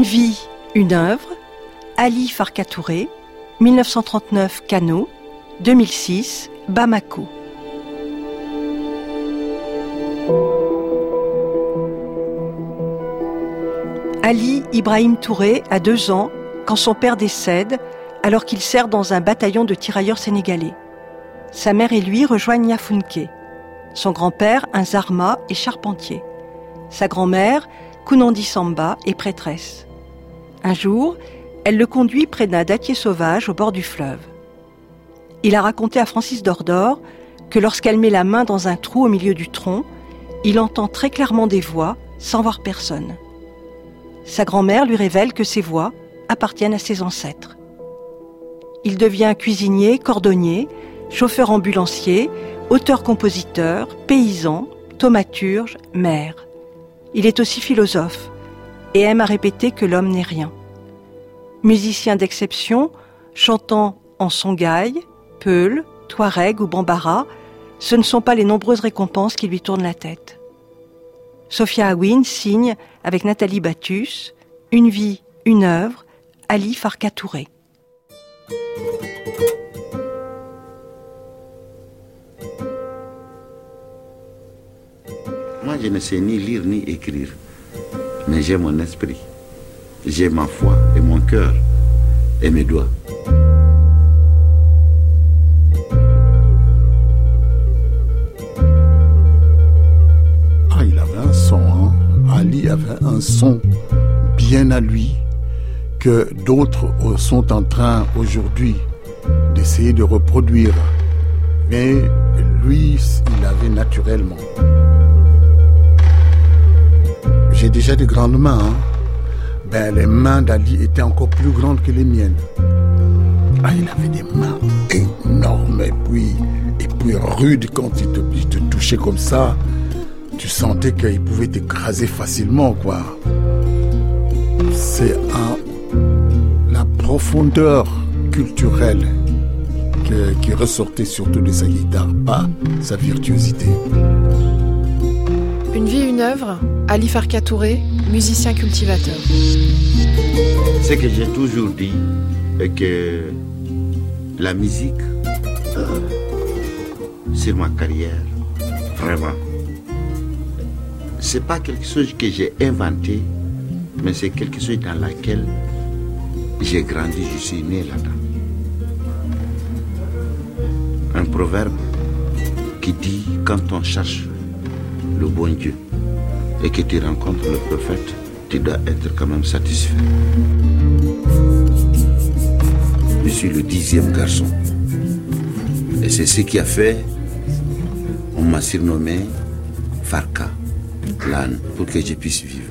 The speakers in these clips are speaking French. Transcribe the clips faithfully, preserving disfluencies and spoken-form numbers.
Une vie, une œuvre, Ali Farka Touré, dix-neuf cent trente-neuf, Kano, deux mille six, Bamako. Ali Ibrahim Touré a deux ans quand son père décède alors qu'il sert dans un bataillon de tirailleurs sénégalais. Sa mère et lui rejoignent Yafounké. Son grand-père, un Zarma, est charpentier. Sa grand-mère, Kounandi Samba, est prêtresse. Un jour, elle le conduit près d'un dattier sauvage au bord du fleuve. Il a raconté à Francis Dordor que lorsqu'elle met la main dans un trou au milieu du tronc, il entend très clairement des voix sans voir personne. Sa grand-mère lui révèle que ces voix appartiennent à ses ancêtres. Il devient cuisinier, cordonnier, chauffeur ambulancier, auteur-compositeur, paysan, thaumaturge, maire. Il est aussi philosophe et aime à répéter que l'homme n'est rien. Musicien d'exception, chantant en songhai, peul, touareg ou bambara, ce ne sont pas les nombreuses récompenses qui lui tournent la tête. Sophia Aouine signe, avec Nathalie Battus, Une vie, une œuvre, Ali Farka Touré. Moi, je ne sais ni lire ni écrire, mais j'ai mon esprit, j'ai ma foi et mon cœur et mes doigts. Ah, il avait un son, hein? Ali avait un son bien à lui que d'autres sont en train aujourd'hui d'essayer de reproduire. Mais lui, il avait naturellement. J'ai déjà de grandes mains. Hein? Ben, les mains d'Ali étaient encore plus grandes que les miennes. Ah, il avait des mains énormes et puis, et puis rudes quand il te, il te touchait comme ça. Tu sentais qu'il pouvait t'écraser facilement, quoi. C'est un, la profondeur culturelle que, qui ressortait surtout de sa guitare, pas sa virtuosité. Une vie, une œuvre, Ali Farka Touré, musicien cultivateur. Ce que j'ai toujours dit est que la musique, euh, c'est ma carrière, vraiment. C'est pas quelque chose que j'ai inventé, mais c'est quelque chose dans laquelle j'ai grandi, je suis né là-dedans. Un proverbe qui dit, quand on cherche le bon Dieu et que tu rencontres le prophète, tu dois être quand même satisfait. Je suis le dixième garçon. Et c'est ce qui a fait, on m'a surnommé Farka, l'âne, pour que je puisse vivre.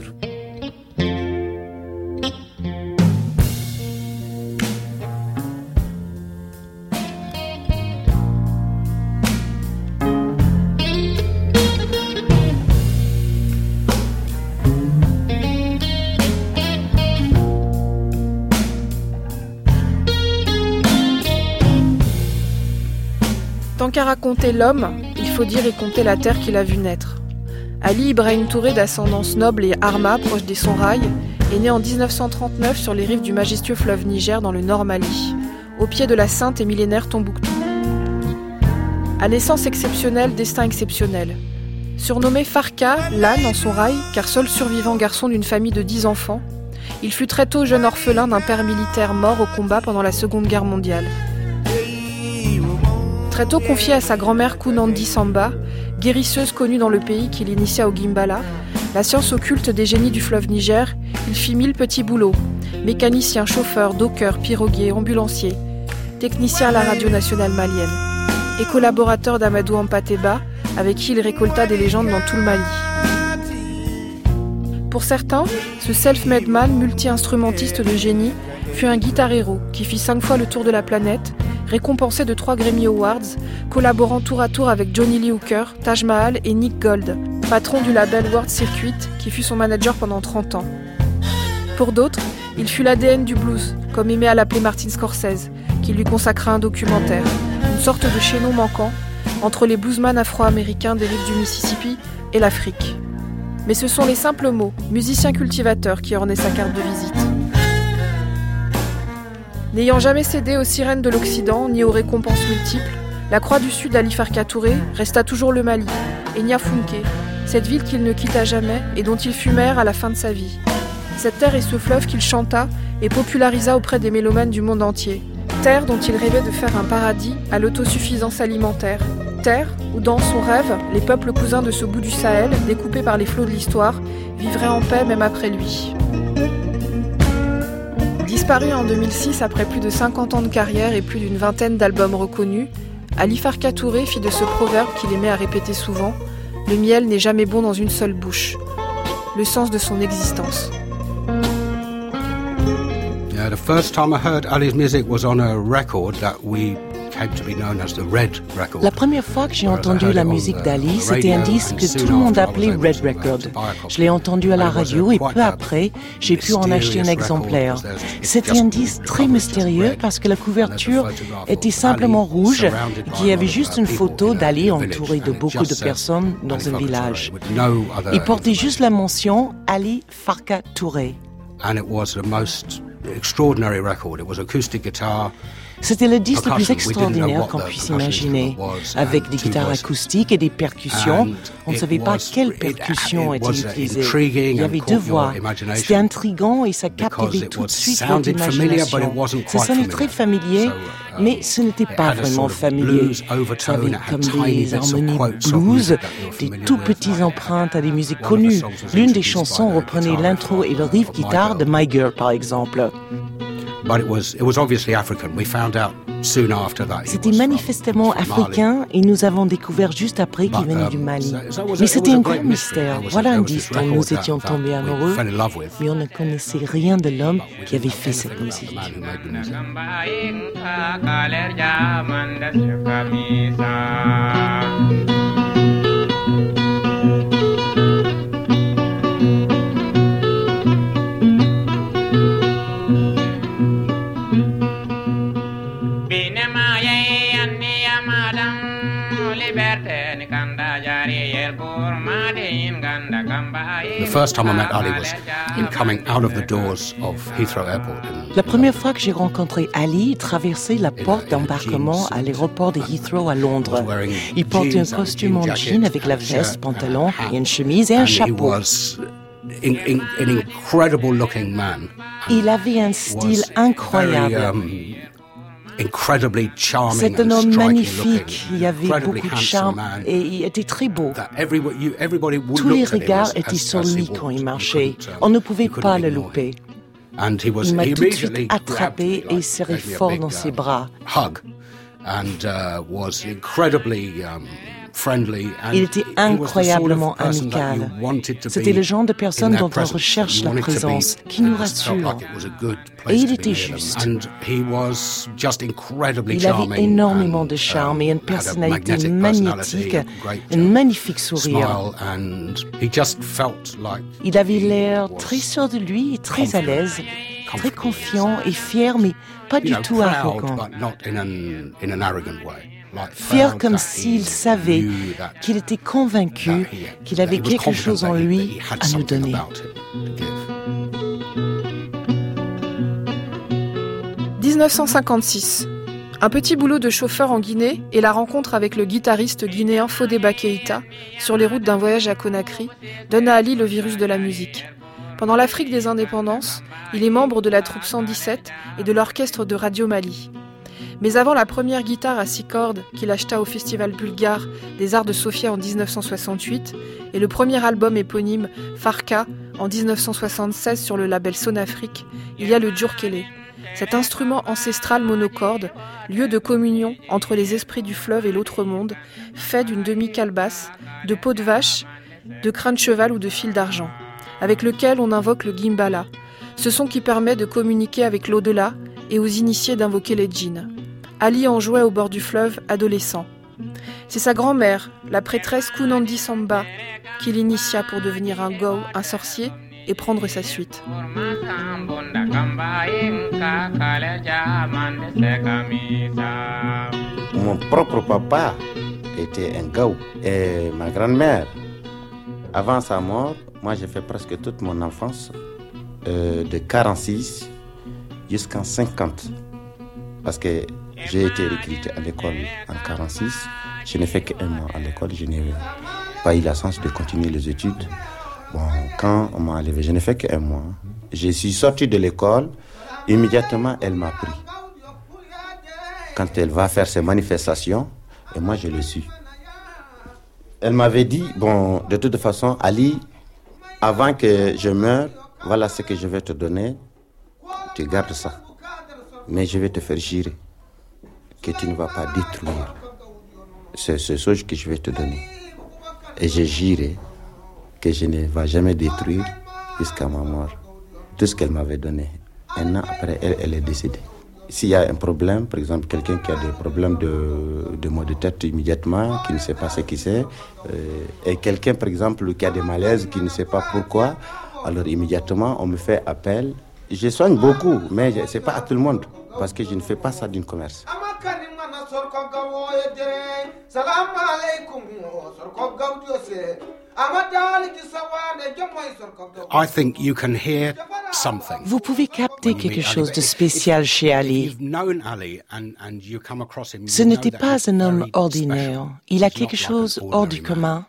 Tant qu'à raconter l'homme, il faut dire et compter la terre qu'il a vu naître. Ali Ibrahim Touré, d'ascendance noble et Arma, proche des Sonrailles, est né en dix-neuf cent trente-neuf sur les rives du majestueux fleuve Niger dans le Nord Mali, au pied de la sainte et millénaire Tombouctou. À naissance exceptionnelle, destin exceptionnel. Surnommé Farka, l'âne en Sonrailles, car seul survivant garçon d'une famille de dix enfants, il fut très tôt jeune orphelin d'un père militaire mort au combat pendant la Seconde Guerre mondiale. Très tôt confié à sa grand-mère Kounandi Samba, guérisseuse connue dans le pays qui l'initia au Gimbala, la science occulte des génies du fleuve Niger, il fit mille petits boulots. Mécanicien, chauffeur, docker, piroguier, ambulancier, technicien à la radio nationale malienne et collaborateur d'Amadou Hampâté-Bâ, avec qui il récolta des légendes dans tout le Mali. Pour certains, ce self-made man multi-instrumentiste de génie fut un guitar hero qui fit cinq fois le tour de la planète, récompensé de trois Grammy Awards, collaborant tour à tour avec Johnny Lee Hooker, Taj Mahal et Nick Gold, patron du label World Circuit, qui fut son manager pendant trente ans. Pour d'autres, il fut l'A D N du blues, comme aimait à l'appeler Martin Scorsese, qui lui consacra un documentaire, une sorte de chaînon manquant entre les bluesman afro-américains des rives du Mississippi et l'Afrique. Mais ce sont les simples mots, musicien cultivateur, qui ornaient sa carte de visite. N'ayant jamais cédé aux sirènes de l'Occident, ni aux récompenses multiples, la Croix du Sud Ali Farka Touré resta toujours le Mali, et Niafounké, cette ville qu'il ne quitta jamais et dont il fut maire à la fin de sa vie. Cette terre et ce fleuve qu'il chanta et popularisa auprès des mélomanes du monde entier. Terre dont il rêvait de faire un paradis à l'autosuffisance alimentaire. Terre où, dans son rêve, les peuples cousins de ce bout du Sahel, découpés par les flots de l'histoire, vivraient en paix même après lui. Disparu en deux mille six après plus de cinquante ans de carrière et plus d'une vingtaine d'albums reconnus, Ali Farka Touré fit de ce proverbe qu'il aimait à répéter souvent « Le miel n'est jamais bon dans une seule bouche », le sens de son existence. Yeah, the first time I heard Ali's music was on a record that we came to be known as the Red Record. La première fois que j'ai entendu la musique d'Ali, c'était un disque que tout le monde appelait Red Record. Je l'ai entendu à la radio et peu après, j'ai pu en acheter un exemplaire. C'était un disque très mystérieux parce que la couverture était simplement rouge et qu'il y avait juste une photo d'Ali entouré de beaucoup de personnes dans un village. Il portait juste la mention Ali Farka Touré. And it was the most extraordinary record. It was acoustic guitar. C'était le disque le plus extraordinaire qu'on puisse imaginer, avec des guitares acoustiques et des percussions. On ne savait pas quelles percussions étaient utilisées. Il y avait deux voix. C'était intriguant et ça captivait tout de suite notre imagination. Ça sonnait très familier, mais ce n'était pas vraiment familier. Ça avait comme des harmonies blues, des tout petites empreintes à des musiques connues. L'une des chansons reprenait l'intro et le riff guitare de My Girl, par exemple. But it was, it was obviously African. We found out soon after that. C'était manifestement africain et nous avons découvert juste après qu'il venait du Mali. Mais c'était un grand mystère. Voilà un disque dont nous étions tombés amoureux, mais on ne connaissait rien de l'homme qui avait fait cette musique. The first time I met Ali was in coming out of the doors of Heathrow Airport. La première fois que j'ai rencontré Ali, il traversait la porte d'embarquement à l'aéroport de Heathrow à Londres. Il portait un costume en jean avec la veste, pantalon et une chemise et un chapeau. In, in, an incredible looking man. Il avait un style incroyable. Very, um, incredibly charming. C'est un homme magnifique, il y avait beaucoup de charme et il était très beau. Tous les regards étaient sur lui quand il marchait. On ne pouvait pas le louper. Il m'a tout de suite attrapé et serré fort dans ses bras. And uh, was incredibly um, friendly. And il était incroyablement amical. C'était le genre de personne dont on recherche la présence, qui nous rassure. Et il était juste. And he was just incredibly il avait énormément de charme et une personnalité magnétique, un magnifique sourire. And he just felt like il avait l'air très sûr de lui et très à l'aise, très confiant et fier, mais pas du tout arrogant. Fier comme s'il savait qu'il était convaincu qu'il avait quelque chose en lui à nous donner. dix-neuf cent cinquante-six. Un petit boulot de chauffeur en Guinée et la rencontre avec le guitariste guinéen Fodéba Keïta sur les routes d'un voyage à Conakry donnent à Ali le virus de la musique. Pendant l'Afrique des indépendances, il est membre de la troupe cent dix-sept et de l'orchestre de Radio Mali. Mais avant la première guitare à six cordes qu'il acheta au Festival bulgare des Arts de Sofia en dix-neuf cent soixante-huit et le premier album éponyme Farka en dix-neuf cent soixante-seize sur le label Sonafrique, il y a le djurkélé, cet instrument ancestral monocorde, lieu de communion entre les esprits du fleuve et l'autre monde, fait d'une demi-calebasse, de peau de vache, de crin de cheval ou de fil d'argent, avec lequel on invoque le gimbala, ce son qui permet de communiquer avec l'au-delà et aux initiés d'invoquer les djinns. Ali en jouait au bord du fleuve, adolescent. C'est sa grand-mère, la prêtresse Kunandi Samba, qui l'initia pour devenir un go, un sorcier, et prendre sa suite. Mon propre papa était un go, et ma grand-mère avant sa mort, moi j'ai fait presque toute mon enfance, euh, de quarante-six jusqu'en cinquante. Parce que j'ai été recruté à l'école en quarante-six. Je n'ai fait qu'un mois à l'école. Je n'ai pas eu la chance de continuer les études. Bon, quand on m'a enlevé, je n'ai fait qu'un mois. Je suis sorti de l'école. Immédiatement, elle m'a pris. Quand elle va faire ses manifestations, et moi je le suis. Elle m'avait dit, bon, de toute façon, Ali, avant que je meure, voilà ce que je vais te donner. Tu gardes ça. Mais je vais te faire jurer que tu ne vas pas détruire ce, ce chose que je vais te donner. Et j'ai juré que je ne vais jamais détruire jusqu'à ma mort tout ce qu'elle m'avait donné. Un an après, elle, elle est décédée. S'il y a un problème, par exemple, quelqu'un qui a des problèmes de, de maux de tête immédiatement, qui ne sait pas ce qu'il c'est, euh, et quelqu'un, par exemple, qui a des malaises, qui ne sait pas pourquoi, alors immédiatement, on me fait appel. Je soigne beaucoup, mais ce n'est pas à tout le monde, parce que je ne fais pas ça d'une commerce. I think you can hear something. Vous pouvez capter quelque chose de spécial chez Ali. Ce n'était pas un homme ordinaire. Il a quelque chose hors du commun.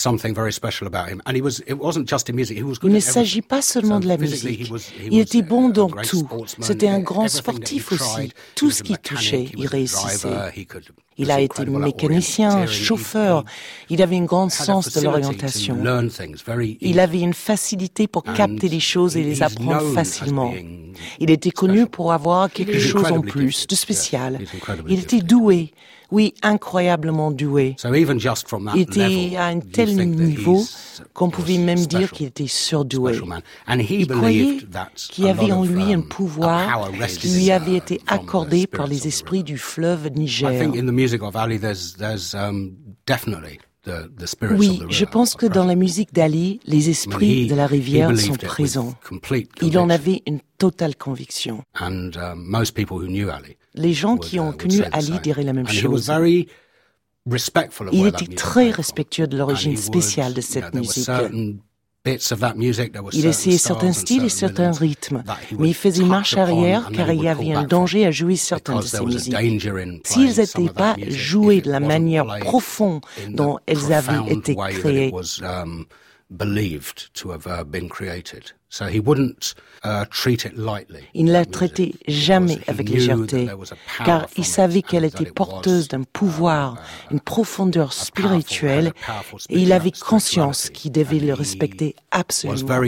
Il ne s'agit pas seulement de la musique. Il était bon dans tout. C'était un grand sportif aussi. Tout ce qu'il touchait, il réussissait. Il a été mécanicien, chauffeur. Il avait un grand sens de l'orientation. Il avait une facilité pour capter les choses et les apprendre facilement. Il était connu pour avoir quelque chose en plus, de spécial. Il était doué. Oui, incroyablement doué. Il était à un tel niveau qu'on pouvait même dire qu'il était surdoué. Il croyait qu'il y avait en lui un pouvoir qui lui avait été accordé par les esprits du fleuve Niger. Oui, je pense que dans la musique d'Ali, les esprits de la rivière sont présents. Il en avait une totale conviction. Les gens qui ont connu Ali diraient la même chose. Il était très respectueux de l'origine spéciale de cette musique. Il essayait certains styles et certains rythmes, mais il faisait marche arrière car il y avait un danger à jouer certaines de ces musiques. S'ils n'étaient pas joués de la manière profonde dont elles avaient été créées. Il ne la traitait jamais avec légèreté, car il savait qu'elle était porteuse d'un pouvoir, une profondeur spirituelle, et il avait conscience qu'il devait le respecter absolument.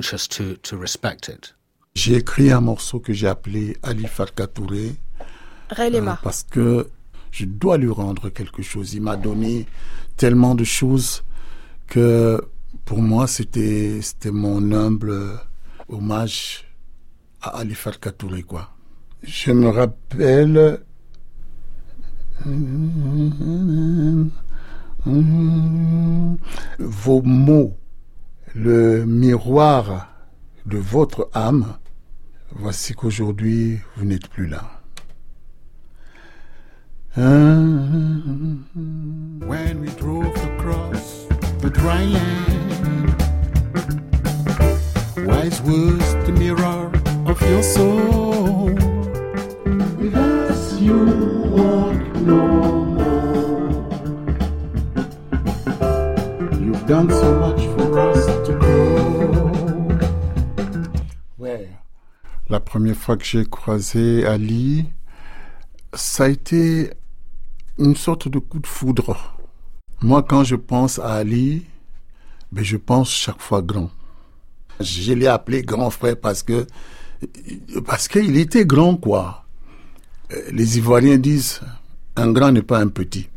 J'ai écrit un morceau que j'ai appelé Ali Farka Touré, euh, parce que je dois lui rendre quelque chose. Il m'a donné tellement de choses que pour moi, c'était, c'était mon humble hommage à Ali Farka Touré, quoi. Je me rappelle... Vos mots, le miroir de votre âme, voici qu'aujourd'hui, vous n'êtes plus là. When we drove across the dry land, wise was the mirror of your soul. With us you walk no more. You've done so much for us to grow. Ouais. La première fois que j'ai croisé Ali, ça a été une sorte de coup de foudre. Moi, quand je pense à Ali, ben je pense chaque fois grand. Je l'ai appelé grand frère parce que parce qu'il était grand, quoi. Les Ivoiriens disent un grand n'est pas un petit.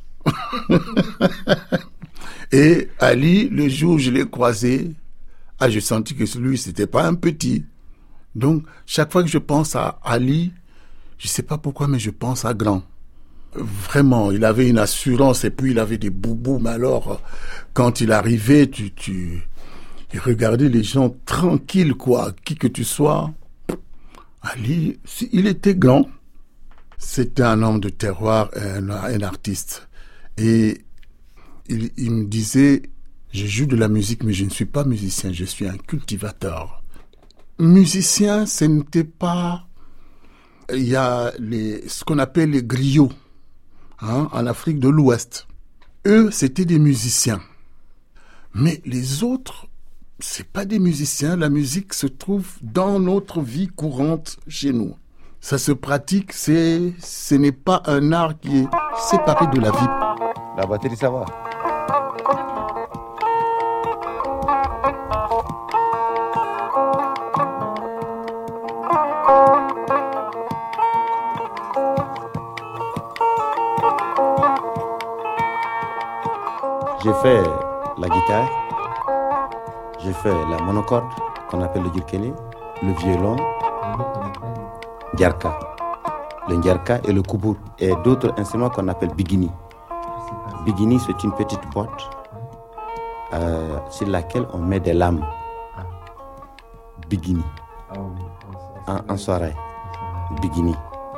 Et Ali, le jour où je l'ai croisé, ah, j'ai senti que celui, c'était pas un petit. Donc, chaque fois que je pense à Ali, je sais pas pourquoi, mais je pense à grand. Vraiment, il avait une assurance et puis il avait des boubous. Mais alors, quand il arrivait, tu, tu, il regardait les gens tranquilles, quoi. Qui que tu sois. Ali, il était grand. C'était un homme de terroir, un, un artiste. Et il, il me disait, Je joue de la musique, mais je ne suis pas musicien, je suis un cultivateur. Musicien, ce n'était pas... Il y a les, ce qu'on appelle les griots, hein, en Afrique de l'Ouest. Eux, c'était des musiciens. Mais les autres, c'est pas des musiciens. La musique se trouve dans notre vie courante chez nous. Ça se pratique, c'est, ce n'est pas un art qui est séparé de la vie. La batterie, ça va. J'ai fait la guitare, j'ai fait la monocorde qu'on appelle le djirkélé, le violon, djarka, le djarka et le koubour, et d'autres instruments qu'on appelle biguini. Biguini, c'est une petite boîte euh, sur laquelle on met des lames. Biguini, en, en soirée, biguini.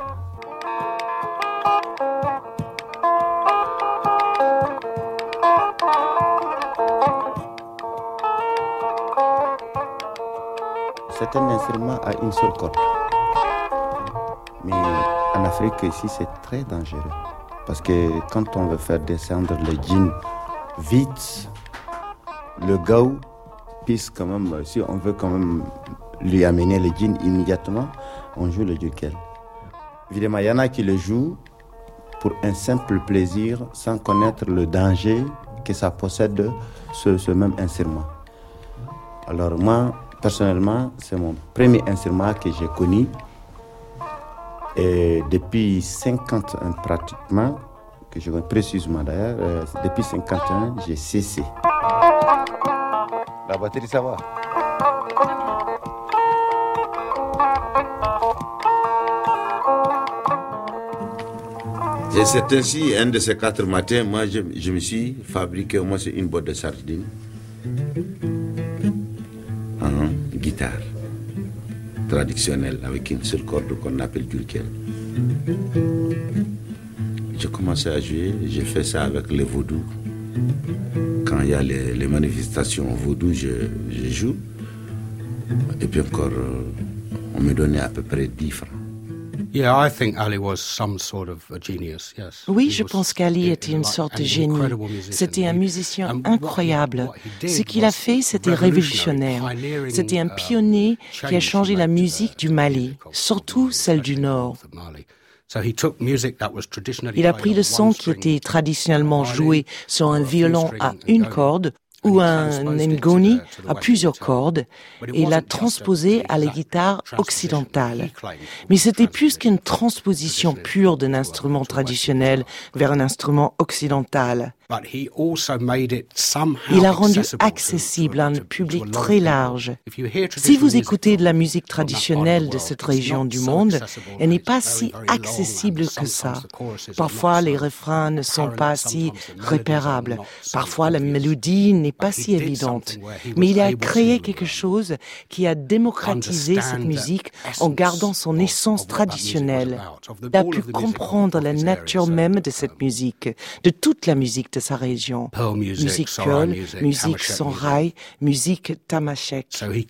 C'est un instrument à une seule corde. Mais en Afrique, ici, c'est très dangereux. Parce que quand on veut faire descendre le djinn vite, le gaou pisse quand même. Si on veut quand même lui amener le djinn immédiatement, on joue le djirkélé. Évidemment, il y en a qui le jouent pour un simple plaisir, sans connaître le danger que ça possède, ce, ce même instrument. Alors moi, personnellement, c'est mon premier instrument que j'ai connu. Et depuis cinquante ans pratiquement, que je connais précisément d'ailleurs, euh, depuis cinquante ans, j'ai cessé. La batterie, ça va. Et c'est ainsi, un de ces quatre matins, moi je, je me suis fabriqué au moins une boîte de sardines. Guitare traditionnelle avec une seule corde qu'on appelle djirkélé. J'ai commencé à jouer, j'ai fait ça avec les vaudous. Quand il y a les, les manifestations vaudou, je, je joue. Et puis encore, on me donnait à peu près dix francs. Yeah, I think Ali was some sort of a genius, yes. Oui, je pense qu'Ali était une sorte de génie. C'était un musicien incroyable. Ce qu'il a fait, c'était révolutionnaire. C'était un pionnier qui a changé la musique du Mali, surtout celle du Nord. Il a pris le son qui était traditionnellement joué sur un violon à une corde ou un ngoni à plusieurs cordes, et l'a transposé à la guitare occidentale. Mais c'était plus qu'une transposition pure d'un instrument traditionnel vers un instrument occidental. Il a rendu accessible à un public très large. Si vous écoutez de la musique traditionnelle de cette région du monde, elle n'est pas si accessible que ça. Parfois, les refrains ne sont pas si repérables. Parfois, la mélodie n'est pas si évidente. Mais il a créé quelque chose qui a démocratisé cette musique en gardant son essence traditionnelle. Il a pu comprendre la nature même de cette musique, de toute la musique de sa région. Musique Pearl, musique Songhai, musique Tamashek.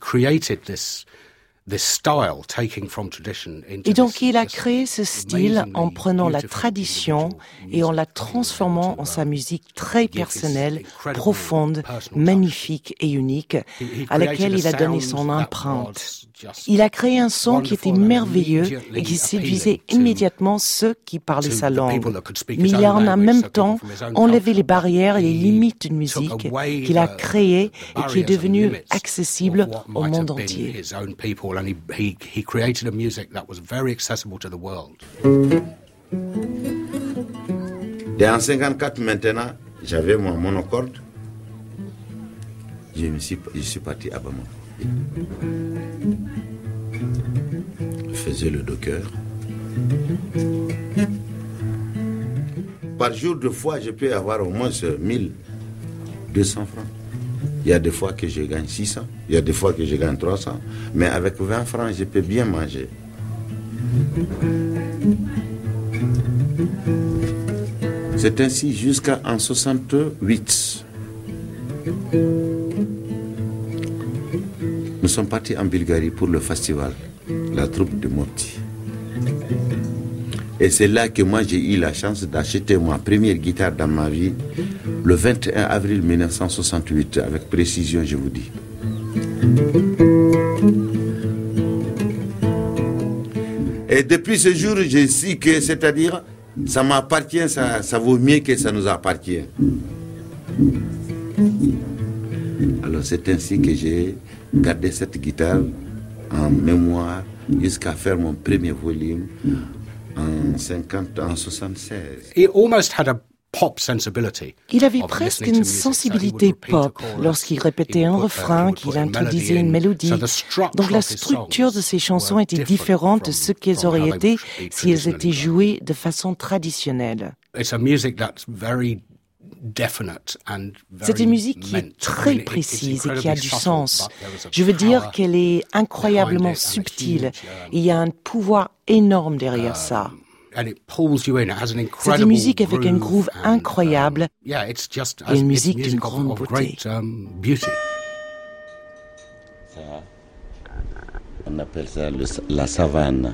Et donc il a créé ce style en prenant la tradition et en la transformant en sa musique très personnelle, profonde, magnifique et unique, à laquelle il a donné son empreinte. Il a créé un son qui était merveilleux et qui séduisait immédiatement ceux qui parlaient sa langue. Mais il a en même temps enlevé les barrières et les limites d'une musique qu'il a créée et qui est devenue accessible au monde entier. He created a music that was very accessible to the world. Et en cinquante-quatre maintenant, j'avais mon monocorde. Je me suis, je suis parti à Bamako. Je faisais le docker. Par jour de fois, je peux avoir au moins mille deux cents francs. Il y a des fois que je gagne six cents, il y a des fois que je gagne trois cents, mais avec vingt francs, je peux bien manger. C'est ainsi jusqu'en soixante-huit. Nous sommes partis en Bulgarie pour le festival, la troupe de Mopti. Et c'est là que moi j'ai eu la chance d'acheter ma première guitare dans ma vie, le vingt et un avril mille neuf cent soixante-huit, avec précision je vous dis. Et depuis ce jour, j'ai su que, c'est-à-dire, ça m'appartient, ça, ça vaut mieux que ça nous appartient. Alors c'est ainsi que j'ai gardé cette guitare en mémoire jusqu'à faire mon premier volume en cinquante, en soixante-seize. It almost had a pop sensibility. Il avait presque une sensibilité pop lorsqu'il répétait un refrain, qu'il introduisait une mélodie. Donc la structure de ses chansons était différente de ce qu'elles auraient été si elles étaient jouées de façon traditionnelle. C'est une musique qui est très précise et qui a du sens. Je veux dire qu'elle est incroyablement subtile. Il y a un pouvoir énorme derrière ça. C'est une musique avec un groove incroyable et une musique d'une grande beauté. Ça, on appelle ça le, la savane.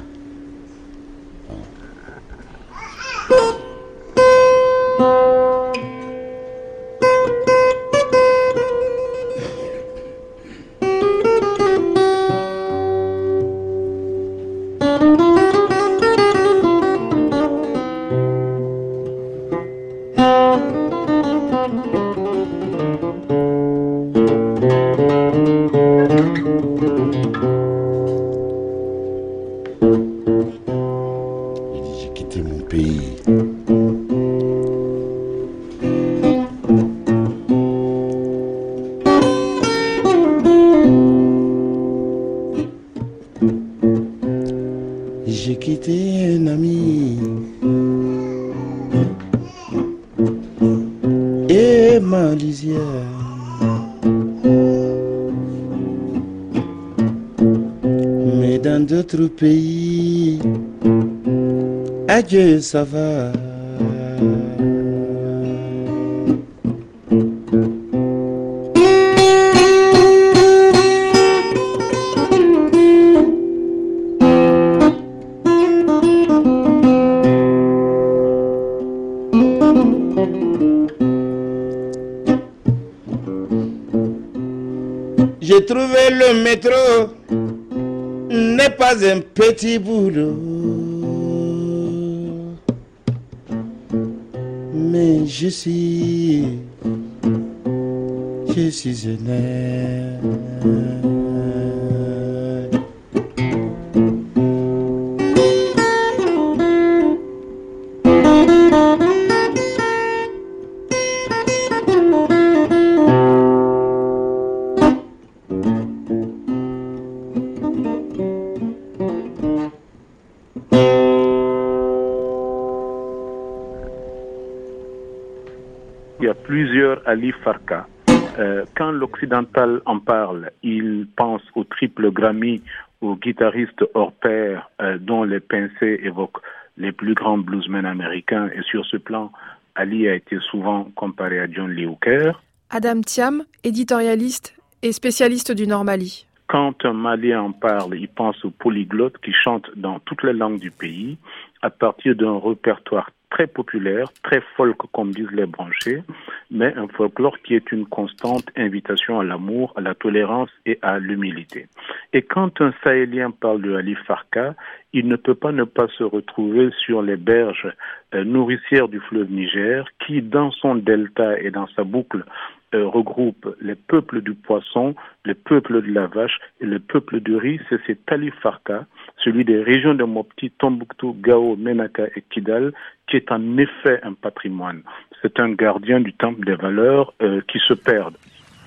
Pays, adieu, ça va. J'ai trouvé le métro. N'est pas un petit boulot, mais je suis, je suis un air. Ali Farka. Euh, quand l'occidental en parle, il pense au triple Grammy, au guitariste hors pair euh, dont les pincées évoquent les plus grands bluesmen américains. Et sur ce plan, Ali a été souvent comparé à John Lee Hooker. Adam Thiam, éditorialiste et spécialiste du Nord Mali. Quand un Malien en parle, il pense aux polyglottes qui chantent dans toutes les langues du pays à partir d'un répertoire très populaire, très folk comme disent les branchés, mais un folklore qui est une constante invitation à l'amour, à la tolérance et à l'humilité. Et quand un Sahélien parle de Ali Farka, il ne peut pas ne pas se retrouver sur les berges euh, nourricières du fleuve Niger, qui dans son delta et dans sa boucle Euh, regroupe les peuples du poisson, les peuples de la vache et le peuple du riz. C'est cet Ali Farka, celui des régions de Mopti, Tombouctou, Gao, Menaka et Kidal, qui est en effet un patrimoine. C'est un gardien du temple des valeurs euh, qui se perdent.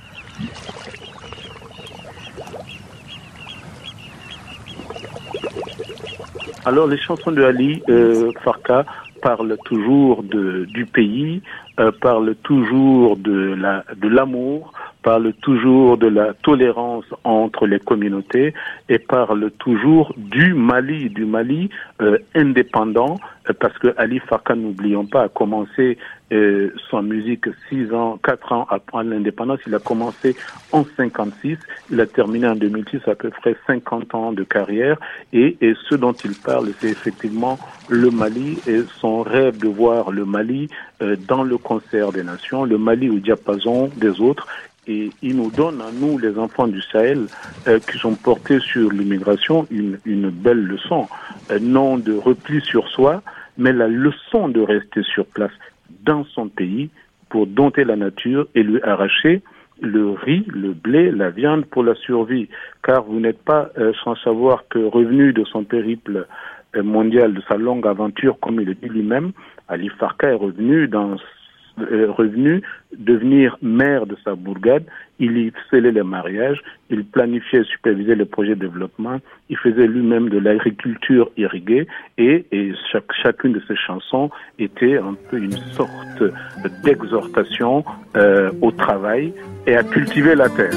Alors les chansons de Ali euh, Farka parlent toujours de, du pays, euh, parlent toujours de, la, de l'amour, parlent toujours de la tolérance entre les communautés et parlent toujours du Mali, du Mali euh, indépendant, euh, parce que Ali Farka, n'oublions pas, a commencé euh, son musique six ans, quatre ans après l'indépendance. Il a commencé en cinquante-six, il a terminé en deux mille six, à peu près cinquante ans de carrière. Et, et ce dont il parle, c'est effectivement le Mali et son rêve de voir le Mali euh, dans le concert des nations, le Mali au diapason des autres. Et il nous donne à nous, les enfants du Sahel, euh, qui sont portés sur l'immigration, une, une belle leçon, euh, non de repli sur soi, mais la leçon de rester sur place dans son pays pour dompter la nature et lui arracher le riz, le blé, la viande pour la survie. Car vous n'êtes pas euh, sans savoir que revenu de son périple euh, mondial, de sa longue aventure, comme il le dit lui-même, Ali Farka est revenu dans euh, revenu devenir maire de sa bourgade. Il y scellait les mariages, il planifiait et supervisait les projets de développement, il faisait lui-même de l'agriculture irriguée et, et chaque, chacune de ses chansons était un peu une sorte d'exhortation euh, au travail et à cultiver la terre.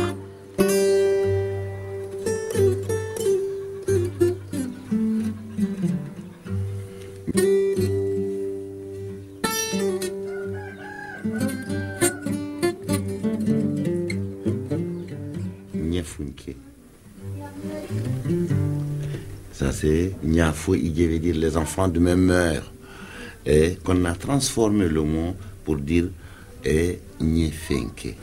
Ça c'est Niafou, il veut dire les enfants de même heure. Et qu'on a transformé le mot pour dire et Niefenke.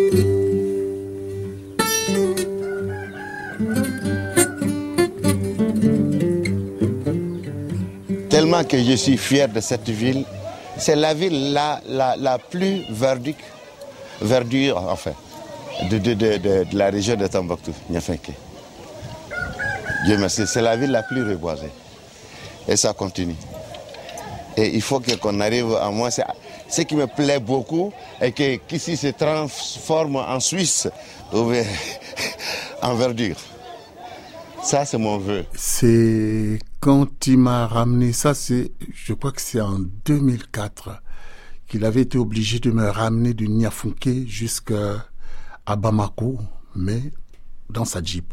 Tellement que je suis fier de cette ville. C'est la ville la, la, la plus verdique, verdure en fait, de, de, de, de, de la région de Tombouctou, Niafenke. Dieu merci, c'est la ville la plus reboisée. Et ça continue. Et il faut que, qu'on arrive à moi. Ce qui me plaît beaucoup est que, qu'ici se transforme en Suisse, en verdure. Ça, c'est mon vœu. C'est quand il m'a ramené, ça c'est, je crois que c'est en deux mille quatre, qu'il avait été obligé de me ramener de Niafunké jusqu'à Bamako, mais dans sa Jeep.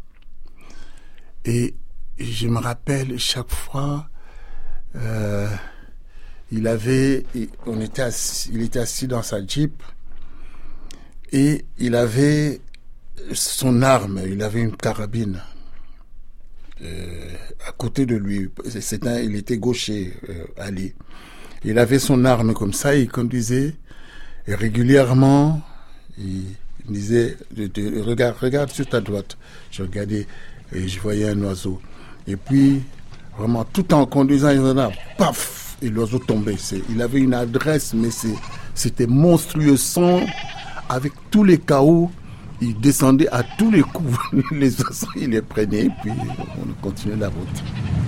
Et je me rappelle chaque fois, euh, il avait, on était assis, il était assis dans sa Jeep et il avait son arme, il avait une carabine euh, à côté de lui. C'est un, il était gaucher, euh, Ali. Il avait son arme comme ça, il conduisait et régulièrement, il disait, de, de, regarde, regarde sur ta droite. Je regardais. Et je voyais un oiseau. Et puis, vraiment, tout en conduisant, il en a, paf, et l'oiseau tombait. C'est, il avait une adresse, mais c'est, c'était monstrueux. Son, avec tous les chaos, il descendait à tous les coups. Les oiseaux, il les prenait, et puis on continuait la route.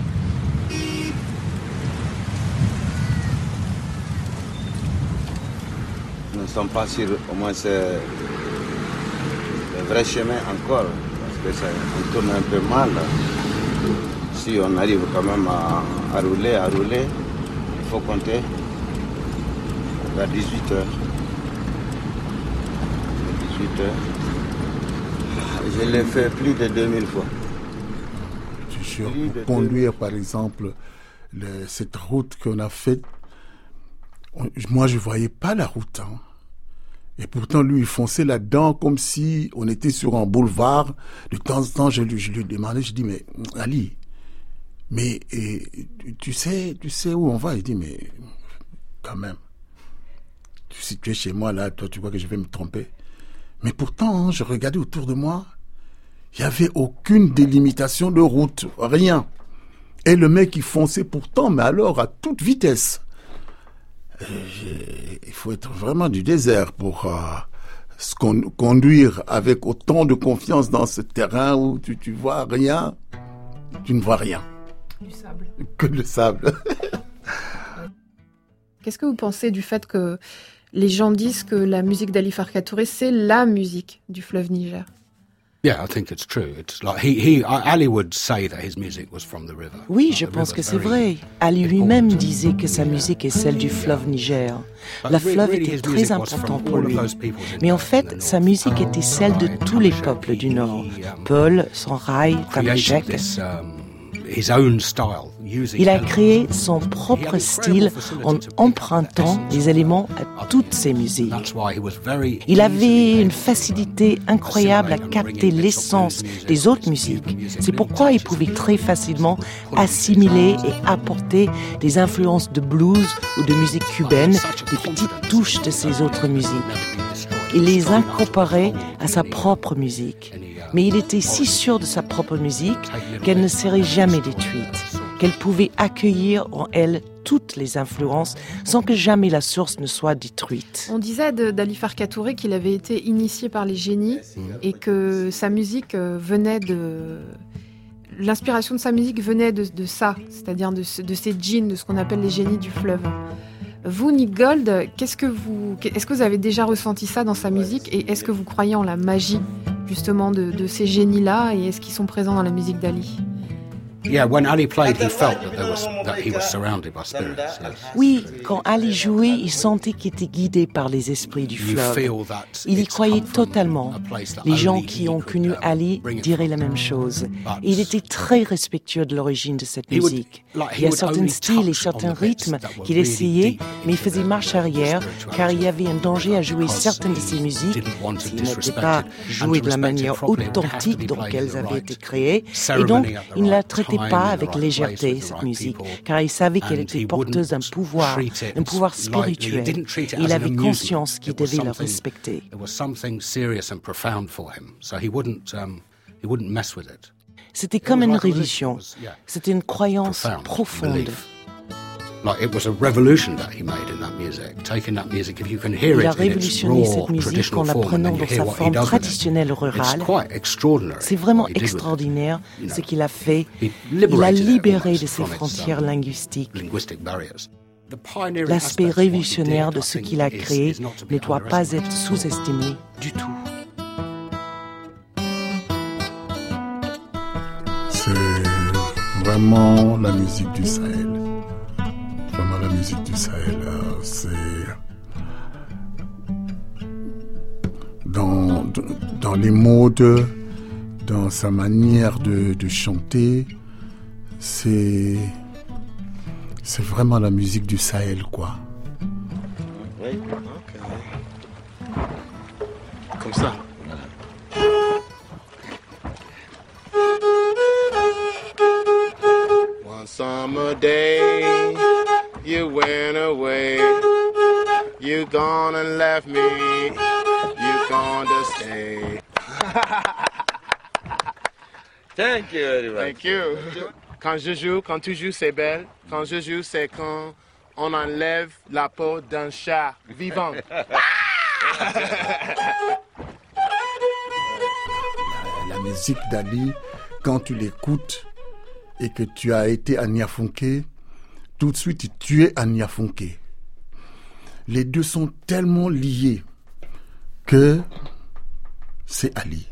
Nous ne sommes pas sur, au moins, c'est le vrai chemin encore. Ça, on tourne un peu mal. Si on arrive quand même à, à rouler, à rouler, il faut compter vers dix-huit heures. dix-huit heures. Je l'ai fait plus de deux mille fois. Je suis sûr, pour conduire par exemple le, cette route qu'on a faite, on, moi je ne voyais pas la route. Hein. Et pourtant, lui, il fonçait là-dedans comme si on était sur un boulevard. De temps en temps, je lui, je lui demandais, je dis, mais Ali, mais et, tu sais, tu sais où on va? Il dit, mais quand même, si tu es chez moi là, toi, tu crois que je vais me tromper? Mais pourtant, hein, je regardais autour de moi, il n'y avait aucune délimitation de route, rien. Et le mec, il fonçait pourtant, mais alors à toute vitesse. Il faut être vraiment du désert pour euh, se con- conduire avec autant de confiance dans ce terrain où tu, tu vois rien, tu ne vois rien. Du sable. Que le sable. Qu'est-ce que vous pensez du fait que les gens disent que la musique d'Ali Farka Touré, c'est la musique du fleuve Niger? Yeah, I think it's true. It's like he, he, Ali would say that his music was from the river. Oui, je pense que c'est vrai. Ali lui-même disait que sa musique est celle du fleuve Niger. La fleuve était très important pour lui. Mais en fait, sa musique était celle de tous les peuples du Nord. Peul, Songhai, Tamashek. His own style, Il a créé son propre style en empruntant des éléments à toutes ses musiques. Il avait une facilité incroyable à capter l'essence des autres musiques. C'est pourquoi il pouvait très facilement assimiler et apporter des influences de blues ou de musique cubaine, des petites touches de ses autres musiques. Il les incorporait à sa propre musique. Mais il était si sûr de sa propre musique qu'elle ne serait jamais détruite, qu'elle pouvait accueillir en elle toutes les influences sans que jamais la source ne soit détruite. On disait d'Ali Farka Touré qu'il avait été initié par les génies et que sa musique venait de... L'inspiration de sa musique venait de, de ça, c'est-à-dire de, de ces djinns, de ce qu'on appelle les génies du fleuve. Vous, Nick Gold, qu'est-ce que vous, est-ce que vous avez déjà ressenti ça dans sa musique et est-ce que vous croyez en la magie justement de, de ces génies-là et est-ce qu'ils sont présents dans la musique d'Ali? Yeah, when Ali played, he felt that there was that he was surrounded by spirits. Yes. Oui, quand Ali jouait, il sentait qu'il était guidé par les esprits du fleuve. Il y croyait totalement. Les gens qui ont connu Ali diraient la même chose. Et il était très respectueux de l'origine de cette musique. Il y a certains styles et certains rythmes qu'il essayait, mais il faisait marche arrière, car il y avait un danger à jouer certaines de ces musiques s'il n'était pas joué de la manière authentique dont elles avaient été créées. Et donc, il ne la traitait pas avec légèreté, cette musique, car il savait qu'elle était porteuse d'un pouvoir, d'un pouvoir spirituel. Et il avait conscience qu'il devait la respecter. C'était comme une religion. C'était une croyance profonde. Like it was a revolution that he made in that music. Taking that music, if you can hear it in its raw traditional form, and then you hear what he does with it, it's quite extraordinary. C'est vraiment extraordinaire ce qu'il a fait. Il a libéré de ses frontières linguistiques. L'aspect révolutionnaire de ce qu'il a créé ne doit pas être sous-estimé du tout. C'est vraiment la musique du Sahel. Vraiment la musique du Sahel, c'est dans, dans les modes, dans sa manière de, de chanter, c'est c'est vraiment la musique du Sahel, quoi. Oui, ok. Comme ça. One summer day, you went away. You gone and left me. You gone to stay. Thank you very much. Thank you. Quand je joue, quand tu joues, c'est belle. Quand je joue, c'est quand on enlève la peau d'un chat vivant. La, la musique d'Ali, quand tu l'écoutes et que tu as été à Niafunké, tout de suite tu es à Niafunké. Les deux sont tellement liés que c'est Ali.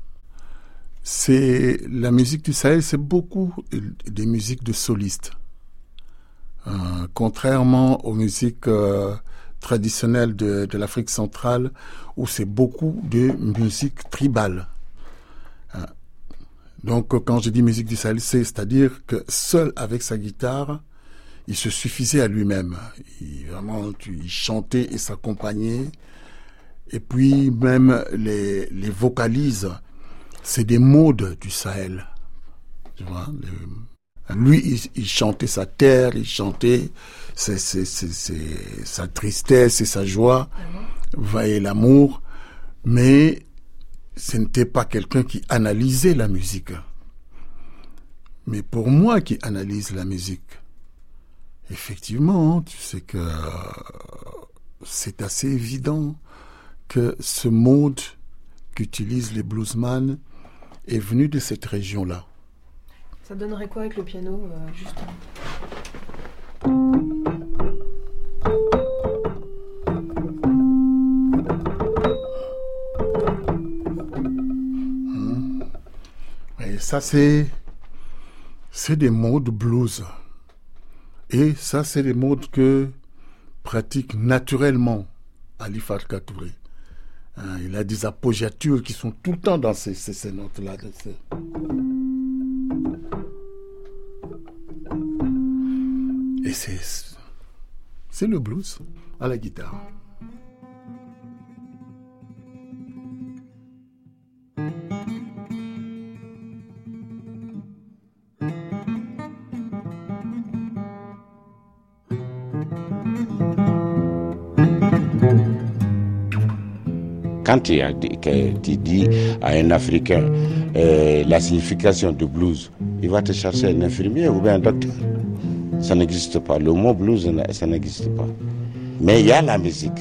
C'est la musique du Sahel, c'est beaucoup des musiques de solistes. Euh, contrairement aux musiques euh, traditionnelles de, de l'Afrique centrale, où c'est beaucoup de musique tribale. Euh, donc, quand je dis musique du Sahel, c'est, c'est-à-dire que seul avec sa guitare, il se suffisait à lui-même. Il, vraiment, tu, il chantait et s'accompagnait. Et puis, même les, les vocalises, c'est des modes du Sahel. Tu vois, les, lui, il, il chantait sa terre, il chantait c'est, c'est, c'est, c'est, sa tristesse et sa joie, mmh. et l'amour. Mais ce n'était pas quelqu'un qui analysait la musique. Mais pour moi qui analyse la musique, effectivement, tu sais que c'est assez évident que ce mode qu'utilisent les bluesman est venu de cette région-là. Ça donnerait quoi avec le piano, euh, juste mmh. Et ça, c'est, c'est des modes blues. Et ça, c'est des modes que pratique naturellement Ali Farka Touré. Hein, il a des appoggiatures qui sont tout le temps dans ces, ces, ces notes-là. Ces... c'est, c'est le blues à la guitare. Quand tu, tu dis à un Africain euh, la signification de blues, il va te chercher un infirmier ou bien un docteur. Ça n'existe pas. Le mot blues, ça n'existe pas. Mais il y a la musique.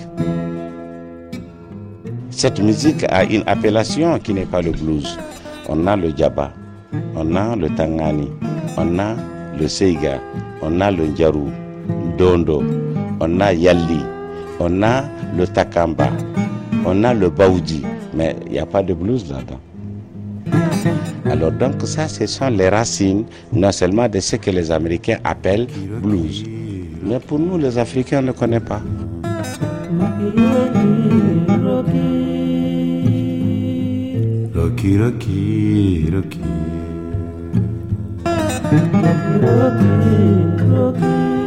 Cette musique a une appellation qui n'est pas le blues. On a le djaba, on a le tangani, on a le seiga, on a le ndjaru, dondo, on a yalli, on a le takamba. On a le baoudi, mais il n'y a pas de blues là-dedans. Alors donc ça, ce sont les racines, non seulement de ce que les Américains appellent blues. Mais pour nous, les Africains, on ne connaît pas. Rocky, Rocky, Rocky. Rocky, Rocky.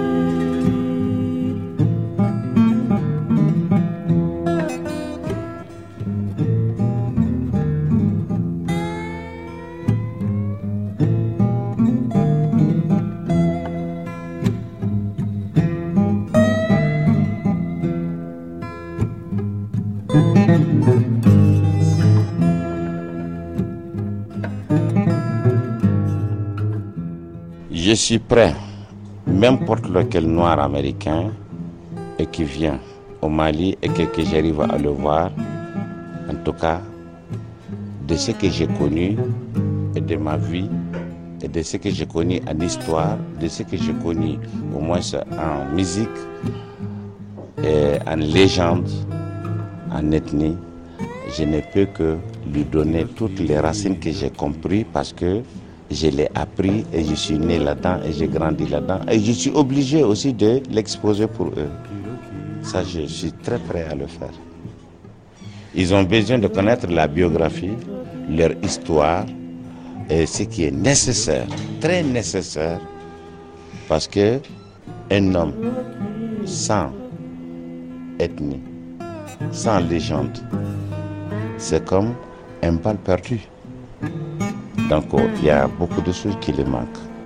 Je suis prêt, n'importe lequel noir américain et qui vient au Mali et que, que j'arrive à le voir, en tout cas, de ce que j'ai connu et de ma vie, et de ce que j'ai connu en histoire, de ce que j'ai connu au moins en musique, et en légende, en ethnie, je ne peux que lui donner toutes les racines que j'ai comprises parce que je l'ai appris et je suis né là-dedans et j'ai grandi là-dedans. Et je suis obligé aussi de l'exposer pour eux. Ça, je suis très prêt à le faire. Ils ont besoin de connaître la biographie, leur histoire et ce qui est nécessaire, très nécessaire, parce que un homme sans ethnie, sans légende, c'est comme un bal perdu. Donc il y a beaucoup de choses qui les manquent.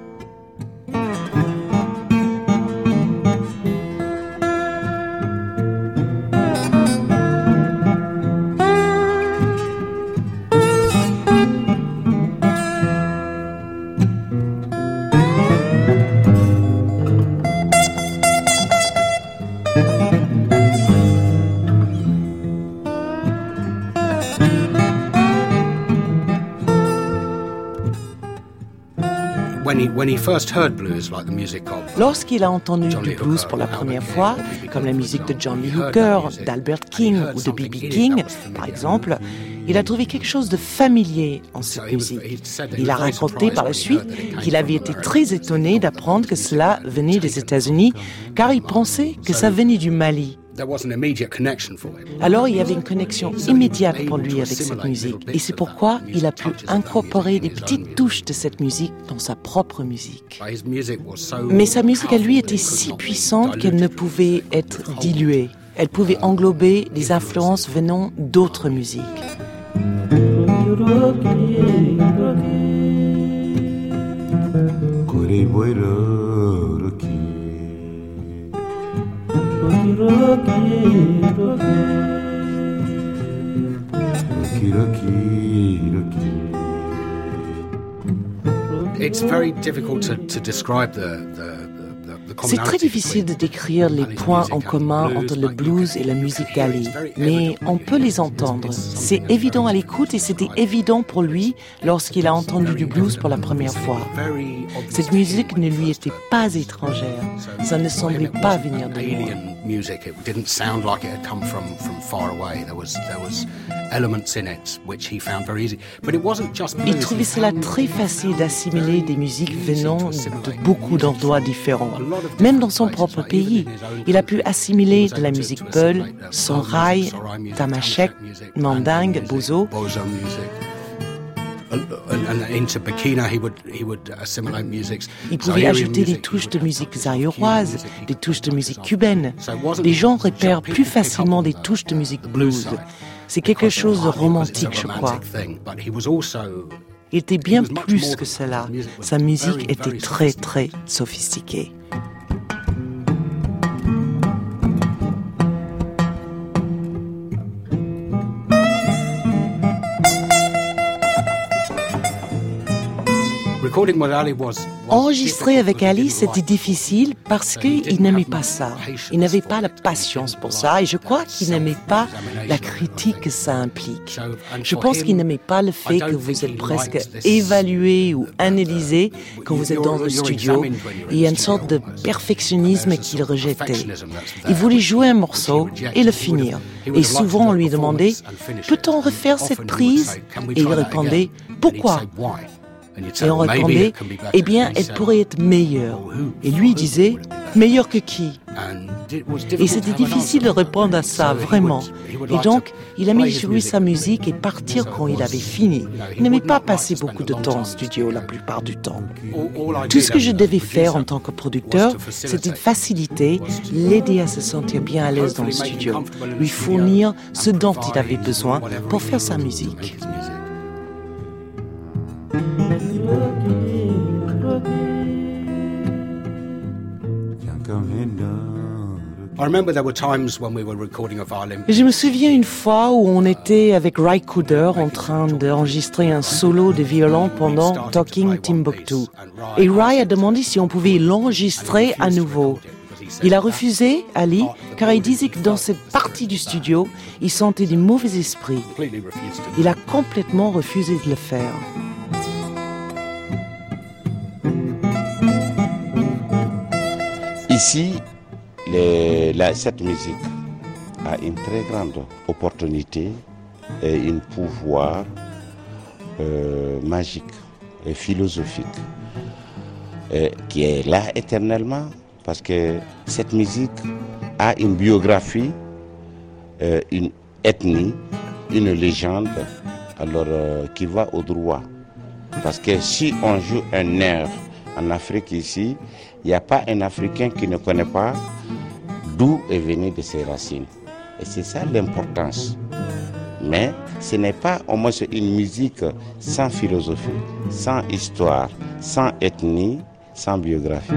Lorsqu'il a entendu du blues pour la première fois, comme la musique de John Lee Hooker, d'Albert King ou de B B King, par exemple, il a trouvé quelque chose de familier en cette musique. Il a raconté par la suite qu'il avait été très étonné d'apprendre que cela venait des États-Unis, car il pensait que ça venait du Mali. Alors il y avait une connexion immédiate pour lui avec cette musique. Et c'est pourquoi il a pu incorporer des petites touches de cette musique dans sa propre musique. Mais sa musique à lui était si puissante qu'elle ne pouvait être diluée. Elle pouvait englober des influences venant d'autres musiques. Rocky, Rocky, Rocky, Rocky. It's very difficult to, to describe the, the C'est très difficile de décrire les points en commun entre le blues et la musique d'Ali, mais on peut les entendre. C'est évident à l'écoute et c'était évident pour lui lorsqu'il a entendu du blues pour la première fois. Cette musique ne lui était pas étrangère, ça ne semblait pas venir de loin. Il trouvait cela très facile d'assimiler des musiques venant de beaucoup d'endroits différents. Même dans son propre pays, il a pu assimiler de la musique Peul, Songhai, Tamashek, Mandingue, Bozo. Il pouvait ajouter des touches de musique zaïroise, des touches de musique cubaine. Les gens repèrent plus facilement des touches de musique blues. C'est quelque chose de romantique, je crois. Il était bien plus que cela. Sa musique était très, très sophistiquée. Enregistrer avec Ali, c'était difficile parce qu'il n'aimait pas ça. Il n'avait pas la patience pour ça et je crois qu'il n'aimait pas la critique que ça implique. Je pense qu'il n'aimait pas le fait que vous êtes presque évalué ou analysé quand vous êtes dans le studio. Il y a une sorte de perfectionnisme qu'il rejetait. Il voulait jouer un morceau et le finir. Et souvent on lui demandait « Peut-on refaire cette prise ?» Et il répondait « Pourquoi ?» Et on répondait, eh bien, elle pourrait être meilleure. Et lui disait, meilleure que qui? Et c'était difficile de répondre à ça, vraiment. Et donc, il aimait jouer sa musique et partir quand il avait fini. Il n'aimait pas passer beaucoup de temps en studio la plupart du temps. Tout ce que je devais faire en tant que producteur, c'était faciliter, l'aider à se sentir bien à l'aise dans le studio, lui fournir ce dont il avait besoin pour faire sa musique. Je me souviens une fois où on était avec Ry Cooder en train d'enregistrer un solo de violon pendant Talking Timbuktu. Et Ry a demandé si on pouvait l'enregistrer à nouveau. Il a refusé, Ali, car il disait que dans cette partie du studio, il sentait des mauvais esprits. Il a complètement refusé de le faire. Ici, les, la, cette musique a une très grande opportunité et un pouvoir euh, magique et philosophique euh, qui est là éternellement parce que cette musique a une biographie, euh, une ethnie, une légende alors euh, qui va au droit. Parce que si on joue un air en Afrique ici, il n'y a pas un Africain qui ne connaît pas d'où est venu de ses racines. Et c'est ça l'importance. Mais ce n'est pas au moins une musique sans philosophie, sans histoire, sans ethnie, sans biographie.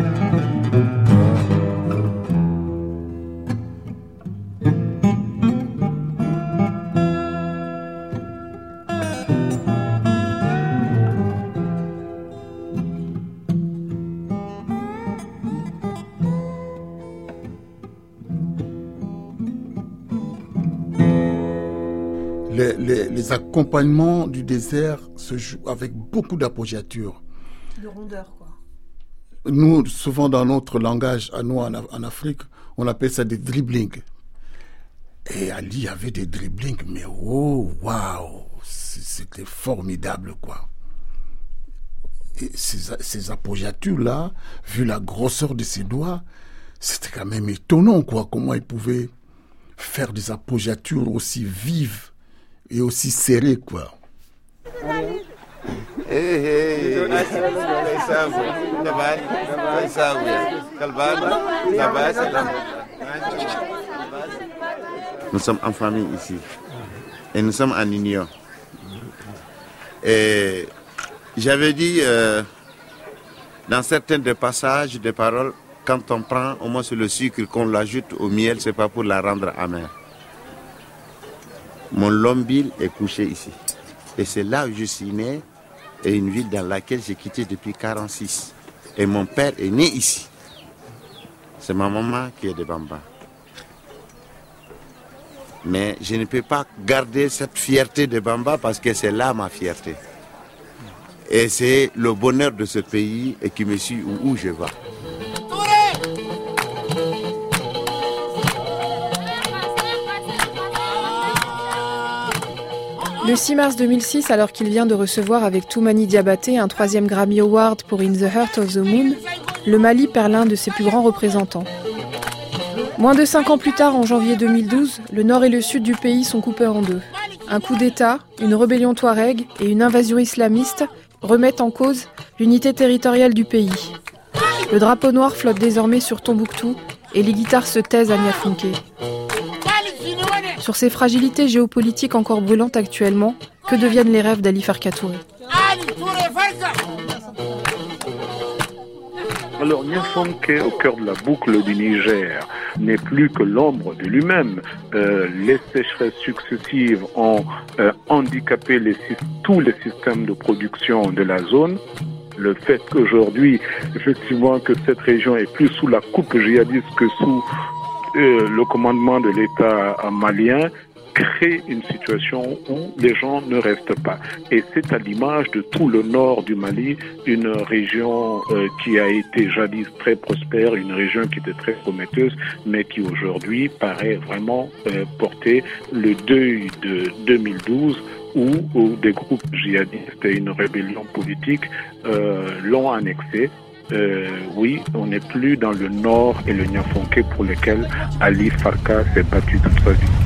Les, les, les accompagnements du désert se jouent avec beaucoup d'apoggiature. De rondeur, quoi. Nous, souvent dans notre langage, à nous en, en Afrique, on appelle ça des dribblings. Et Ali avait des dribblings, mais oh, waouh, c'était formidable, quoi. Et ces, ces apoggiatures-là, vu la grosseur de ses doigts, c'était quand même étonnant, quoi, comment il pouvait faire des apoggiatures aussi vives et aussi serré, quoi. Nous sommes en famille ici et nous sommes en union. Et j'avais dit euh, dans certains des passages des paroles, quand on prend au moins le sucre qu'on l'ajoute au miel, c'est pas pour la rendre amère. Mon Lombile est couché ici. Et c'est là où je suis né, et une ville dans laquelle j'ai quitté depuis quarante-six. Et mon père est né ici. C'est ma maman qui est de Bamba. Mais je ne peux pas garder cette fierté de Bamba parce que c'est là ma fierté. Et c'est le bonheur de ce pays et qui me suit où, où je vais. Le six mars deux mille six, alors qu'il vient de recevoir avec Toumani Diabaté un troisième Grammy Award pour In the Heart of the Moon, le Mali perd l'un de ses plus grands représentants. Moins de cinq ans plus tard, en janvier deux mille douze, le nord et le sud du pays sont coupés en deux. Un coup d'État, une rébellion touareg et une invasion islamiste remettent en cause l'unité territoriale du pays. Le drapeau noir flotte désormais sur Tombouctou et les guitares se taisent à Niafounké. Sur ces fragilités géopolitiques encore brûlantes actuellement, que deviennent les rêves d'Ali Farka Touré ? Alors, Niafounké, au cœur de la boucle du Niger, n'est plus que l'ombre de lui-même. Euh, les sécheresses successives ont euh, handicapé les, tous les systèmes de production de la zone. Le fait qu'aujourd'hui, effectivement, que cette région est plus sous la coupe djihadiste que sous euh, le commandement de l'État malien, crée une situation où les gens ne restent pas. Et c'est à l'image de tout le nord du Mali, une région euh, qui a été jadis très prospère, une région qui était très prometteuse, mais qui aujourd'hui paraît vraiment euh, porter le deuil de deux mille douze, où, où des groupes djihadistes et une rébellion politique euh, l'ont annexé. Euh, oui, on n'est plus dans le nord et le Niafounké pour lesquels Ali Farka s'est battu toute sa vie.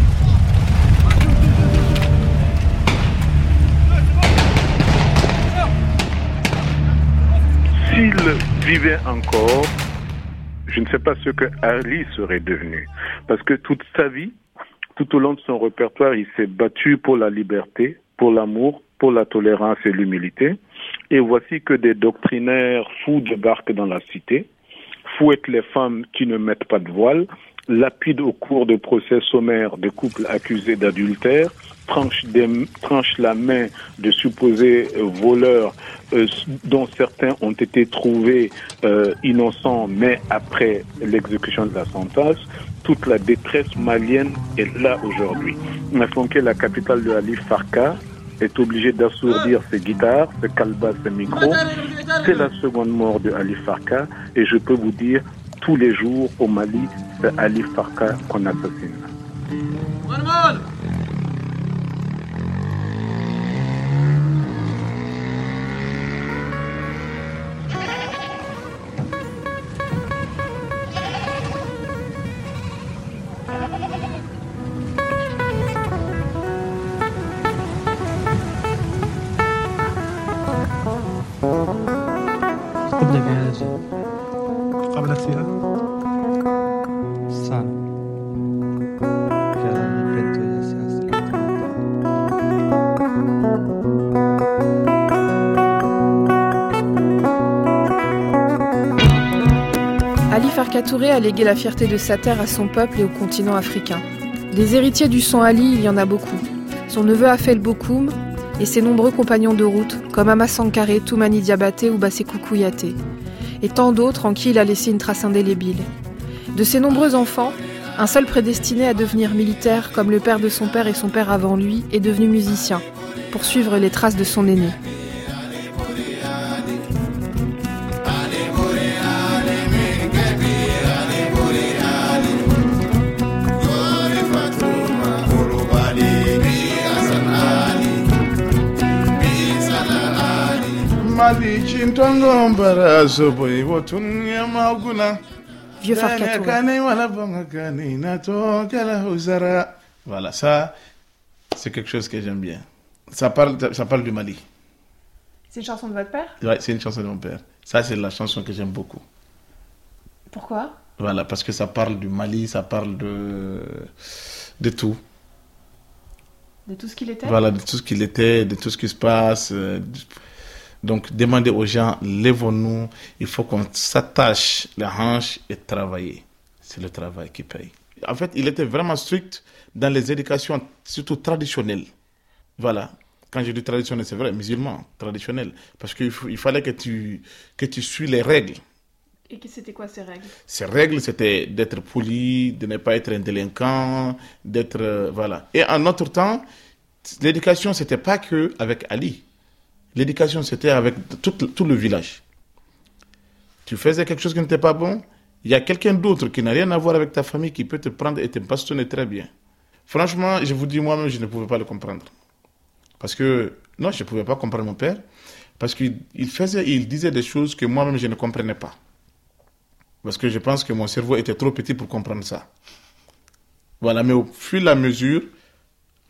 S'il vivait encore, je ne sais pas ce que Ali serait devenu. Parce que toute sa vie, tout au long de son répertoire, il s'est battu pour la liberté, pour l'amour, pour la tolérance et l'humilité. Et voici que des doctrinaires fous débarquent dans la cité, fouettent les femmes qui ne mettent pas de voile, lapident au cours de procès sommaires de couples accusés d'adultère, tranchent, des, tranchent la main de supposés euh, voleurs euh, dont certains ont été trouvés euh, innocents, mais après l'exécution de la sentence. Toute la détresse malienne est là aujourd'hui. Niafounké, la capitale de Ali Farka, est obligée d'assourdir ses guitares, ses calbas, ses micros. C'est la seconde mort de Ali Farka et je peux vous dire, tous les jours au Mali, c'est Ali Farka qu'on assassine. قبل بهذا قبل اغتيال سنة كان البنت يسعى Ali Farka Touré a légué la fierté de sa terre à son peuple et au continent africain. Des héritiers du sang Ali, il y en a beaucoup. Son neveu Afel Bokoum et ses nombreux compagnons de route, comme Ama Sankaré, Toumani Diabaté ou Bassekou Kouyaté, et tant d'autres en qui il a laissé une trace indélébile. De ses nombreux enfants, un seul prédestiné à devenir militaire, comme le père de son père et son père avant lui, est devenu musicien, pour suivre les traces de son aîné. Vieux Farka Touré. Voilà, ça, c'est quelque chose que j'aime bien. Ça parle, ça parle du Mali. C'est une chanson de votre père ? Ouais, c'est une chanson de mon père. Ça, c'est la chanson que j'aime beaucoup. Pourquoi ? Voilà, parce que ça parle du Mali, ça parle de, de tout. De tout ce qu'il était ? Voilà, de tout ce qu'il était, de tout ce qui se passe. Donc, demander aux gens, lèvons-nous, il faut qu'on s'attache les hanches et travailler. C'est le travail qui paye. En fait, il était vraiment strict dans les éducations, surtout traditionnelles. Voilà. Quand je dis traditionnel, c'est vrai, musulman, traditionnel. Parce qu'il il fallait que tu, que tu suis les règles. Et c'était quoi ces règles ? Ces règles, c'était d'être poli, de ne pas être un délinquant, d'être... Euh, voilà. Et en notre temps, l'éducation, c'était pas que avec Ali. L'éducation, c'était avec tout, tout le village. Tu faisais quelque chose qui n'était pas bon, il y a quelqu'un d'autre qui n'a rien à voir avec ta famille qui peut te prendre et te bastonner très bien. Franchement, je vous dis, moi-même, je ne pouvais pas le comprendre. Parce que, non, je ne pouvais pas comprendre mon père, parce qu'il il faisait, il disait des choses que moi-même, je ne comprenais pas. Parce que je pense que mon cerveau était trop petit pour comprendre ça. Voilà, mais au fur et à mesure,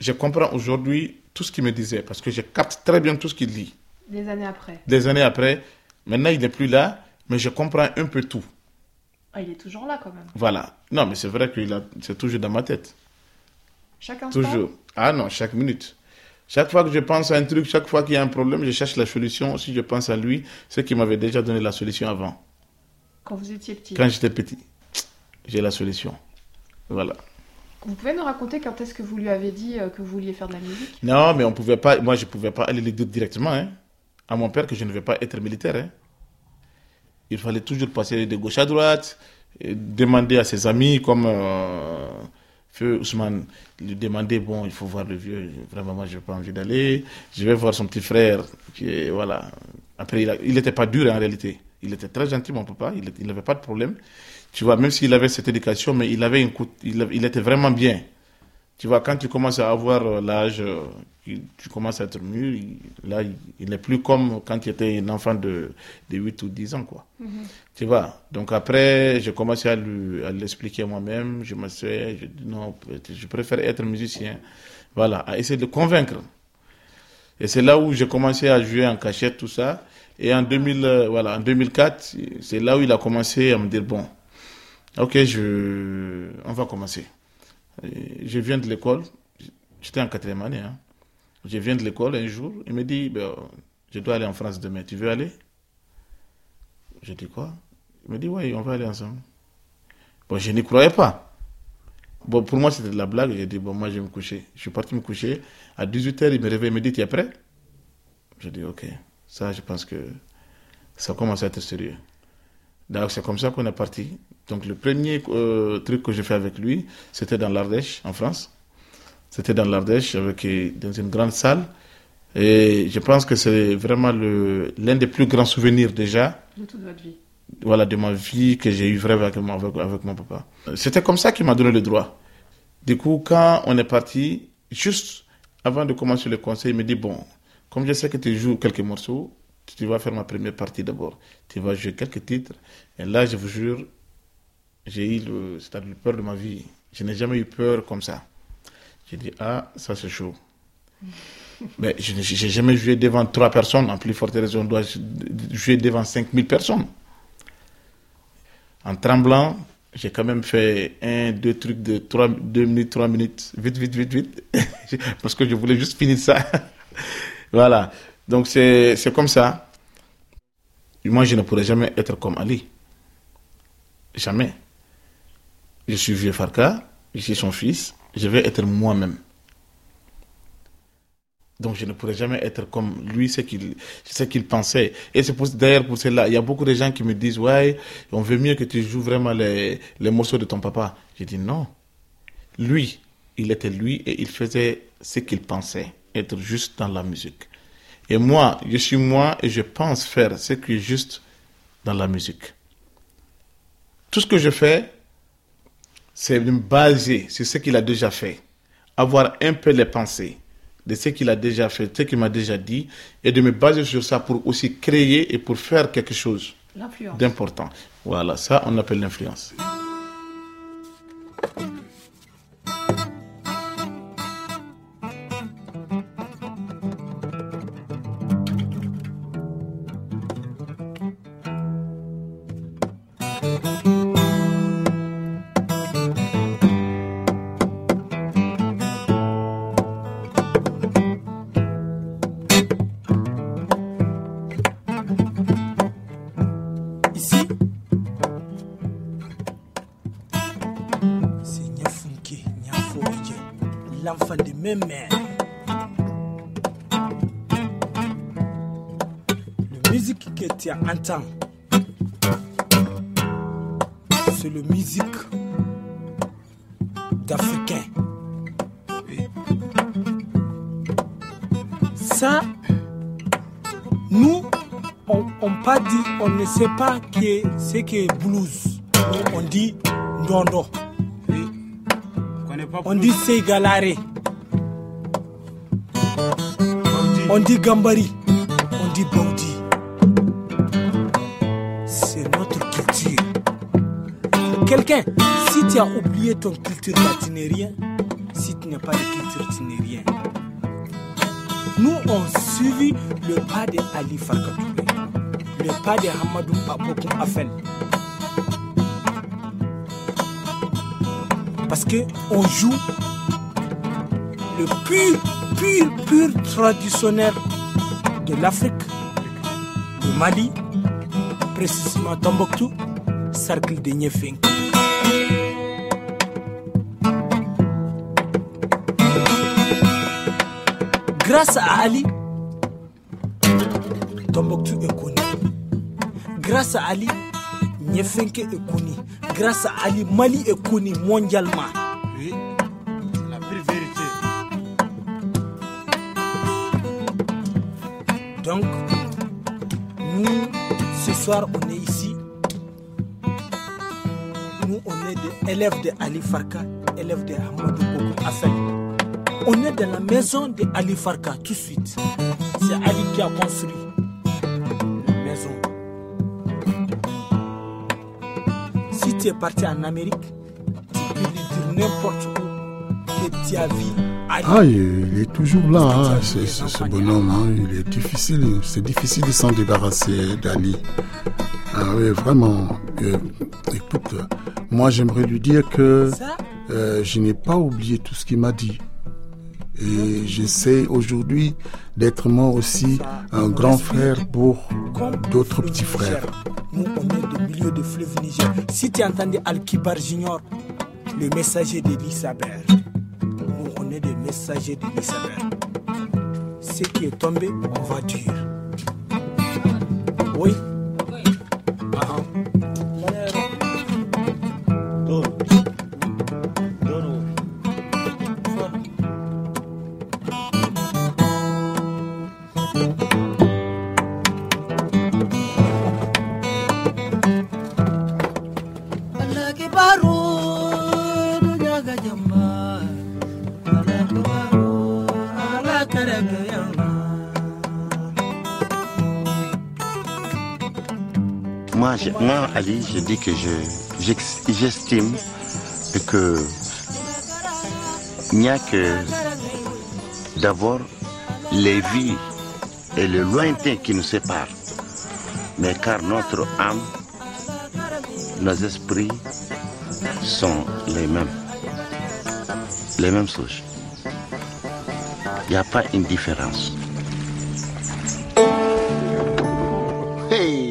je comprends aujourd'hui tout ce qu'il me disait, parce que je capte très bien tout ce qu'il dit. Des années après. Des années après. Maintenant, il n'est plus là, mais je comprends un peu tout. Ah, il est toujours là, quand même. Voilà. Non, mais c'est vrai que c'est toujours dans ma tête. Chaque instant? Toujours. Ah non, chaque minute. Chaque fois que je pense à un truc, chaque fois qu'il y a un problème, je cherche la solution. Si je pense à lui, c'est qu'il m'avait déjà donné la solution avant. Quand vous étiez petit? Quand j'étais petit, j'ai la solution. Voilà. Vous pouvez nous raconter quand est-ce que vous lui avez dit que vous vouliez faire de la musique? Non, mais on pouvait pas, moi je ne pouvais pas aller le dire directement hein, à mon père que je ne vais pas être militaire. Hein. Il fallait toujours passer de gauche à droite, et demander à ses amis comme euh, Feu Ousmane, lui demander, bon, il faut voir le vieux, vraiment moi je n'ai pas envie d'aller, je vais voir son petit frère, qui est, voilà. Après il n'était pas dur en réalité, il était très gentil mon papa, il n'avait pas de problème. Tu vois, même s'il avait cette éducation, mais il avait une coup, il, il était vraiment bien. Tu vois, quand tu commences à avoir l'âge, tu commences à être mûr, il, là, il n'est plus comme quand tu étais un enfant de, de huit ou dix ans, quoi. Mm-hmm. Tu vois, donc après, j'ai commencé à, lui, à l'expliquer moi-même, je me suis je dis non, je préfère être musicien. Voilà, à essayer de le convaincre. Et c'est là où j'ai commencé à jouer en cachette, tout ça. Et en, deux mille, voilà, en deux mille quatre, c'est là où il a commencé à me dire, bon, ok, je... on va commencer. Je viens de l'école, j'étais en quatrième année. Hein. Je viens de l'école un jour, il me dit, ben, je dois aller en France demain, tu veux aller? Je dis quoi? Il me dit, oui, on va aller ensemble. Bon, je n'y croyais pas. Bon, pour moi, c'était de la blague. J'ai dit, bon, moi, je vais me coucher. Je suis parti me coucher. À dix-huit heures, il me réveille, il me dit, tu es prêt? Je dis, ok. Ça, je pense que ça commence à être sérieux. Donc, c'est comme ça qu'on est parti. Donc, le premier euh, truc que j'ai fait avec lui, c'était dans l'Ardèche, en France. C'était dans l'Ardèche, avec, dans une grande salle. Et je pense que c'est vraiment le, l'un des plus grands souvenirs déjà. De toute votre vie. Voilà, de ma vie que j'ai eu vraiment avec, avec, avec mon papa. C'était comme ça qu'il m'a donné le droit. Du coup, quand on est parti, juste avant de commencer le concert, il me dit, bon, comme je sais que tu joues quelques morceaux, tu vas faire ma première partie d'abord. Tu vas jouer quelques titres. Et là, je vous jure, j'ai eu le, c'est-à-dire le peur de ma vie. Je n'ai jamais eu peur comme ça. J'ai dit, ah, ça c'est chaud. Mais je n'ai jamais joué devant trois personnes. En plus forte raison, on doit jouer devant cinq mille personnes. En tremblant, j'ai quand même fait un, deux trucs de trois, deux minutes, trois minutes. Vite, vite, vite, vite. Parce que je voulais juste finir ça. Voilà. Donc c'est, c'est comme ça. Moi, je ne pourrais jamais être comme Ali. Jamais. Je suis vieux Farka, je suis son fils, je vais être moi-même. Donc je ne pourrais jamais être comme lui, ce qu'il, ce qu'il pensait. Et c'est pour, d'ailleurs pour cela, il y a beaucoup de gens qui me disent, ouais, on veut mieux que tu joues vraiment les, les morceaux de ton papa. J'ai dit non. Lui, il était lui et il faisait ce qu'il pensait, être juste dans la musique. Et moi, je suis moi et je pense faire ce qui est juste dans la musique. Tout ce que je fais, c'est de me baser sur ce qu'il a déjà fait. Avoir un peu les pensées de ce qu'il a déjà fait, ce qu'il m'a déjà dit, et de me baser sur ça pour aussi créer et pour faire quelque chose d'important. Voilà, ça on appelle l'influence. L'enfant de mes mères. La musique que tu entends, c'est la musique d'Africains. Ça, nous, on, on pas dit, on ne sait pas que c'est que blues. On dit ndondo. On dit Segalare. On dit Gambari. On dit Baudi. C'est notre culture. Quelqu'un, si tu as oublié ton culture latinérienne, si tu n'es pas de culture, tu n'es rien. Nous, on suivi le pas de Ali Farka Touré, le pas de Hamadou Abokoum Afel. Parce qu'on joue le pur, pur, pur traditionnel de l'Afrique, le Mali, précisément Tombouctou, cercle de Niefeng. Grâce à Ali, Tombouctou est connu. Grâce à Ali, Niefenke est connu. Grâce à Ali, Mali est connu mondialement. Oui, c'est la vraie vérité. Donc, nous, ce soir, on est ici. Nous, on est des élèves de Ali Farka, élèves de Hamadou Bokoum Afel. On est dans la maison de Ali Farka tout de suite. C'est Ali qui a construit la maison. Si tu es parti en Amérique, tu peux lui dire n'importe où que tu as vu Ali. Ah, il est toujours là, hein. c'est, c'est, ce bonhomme. Hein. Il est difficile, c'est difficile de s'en débarrasser d'Ali. Ah oui, vraiment. Euh, écoute, moi j'aimerais lui dire que euh, je n'ai pas oublié tout ce qu'il m'a dit. Et j'essaie aujourd'hui d'être moi aussi un grand frère pour d'autres petits frères. Nous, on est du milieu de fleuve Niger. Si tu entendais Al-Kibar Junior, le messager de l'Isabelle, nous, on est des messagers de l'Isabelle. Ce qui est tombé, on va dire. Oui. Uh-huh. Moi, je, moi, Ali, je dis que je, j'estime que il n'y a que d'abord les vies et le lointain qui nous séparent. Mais car notre âme, nos esprits sont les mêmes. Les mêmes souches. Il n'y a pas une différence. Hey!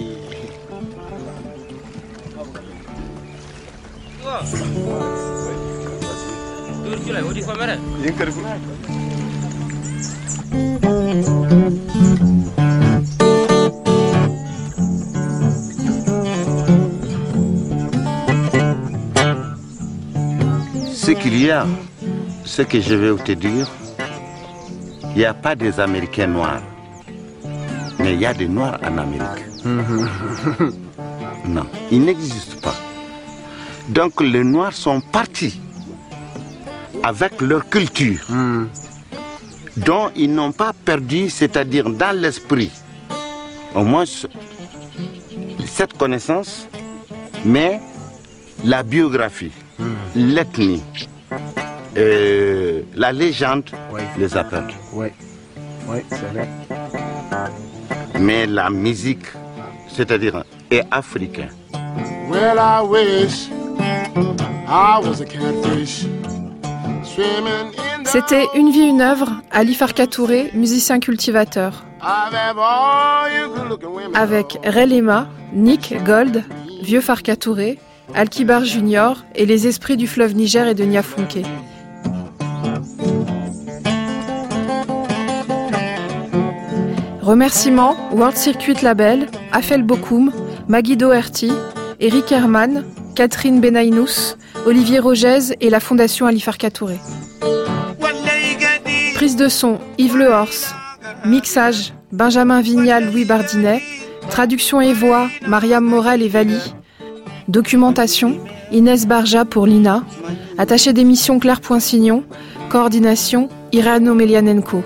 Ce qu'il y a, ce que je vais te dire, il n'y a pas des Américains noirs, mais il y a des Noirs en Amérique. Non, ils n'existent pas. Donc les Noirs sont partis avec leur culture, mm. dont ils n'ont pas perdu, c'est-à-dire dans l'esprit, au moins cette connaissance, mais la biographie, mm. l'ethnie, euh, la légende oui. les appelle. Oui, oui, c'est vrai. Mais la musique, c'est-à-dire, est africaine. Well, I wish I was a catfish. C'était Une vie, une œuvre, Ali Farka Touré, musicien cultivateur. Avec Relema, Nick Gold, Vieux Farka Touré, Al-Kibar Junior et les esprits du fleuve Niger et de Niafunké. Remerciements World Circuit Label, Afel Bokoum, Maggie Doherty, Eric Herman, Catherine Benaïnous, Olivier Rogez et la Fondation Ali Farka Touré. Prise de son, Yves Lehorst. Mixage, Benjamin Vignal, Louis Bardinet. Traduction et voix, Mariam Morel et Vali. Documentation, Inès Barja pour l'I N A. Attaché d'émission Claire Poinsignon. Coordination, Irano Melianenko.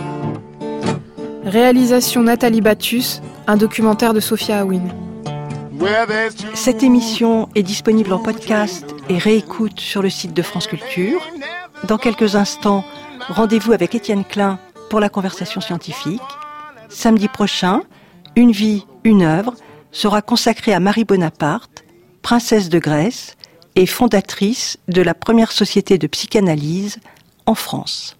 Réalisation Nathalie Battus, un documentaire de Sophia Awin. Cette émission est disponible en podcast et réécoute sur le site de France Culture. Dans quelques instants, rendez-vous avec Étienne Klein pour la conversation scientifique. Samedi prochain, Une vie, une œuvre sera consacrée à Marie Bonaparte, princesse de Grèce et fondatrice de la première société de psychanalyse en France.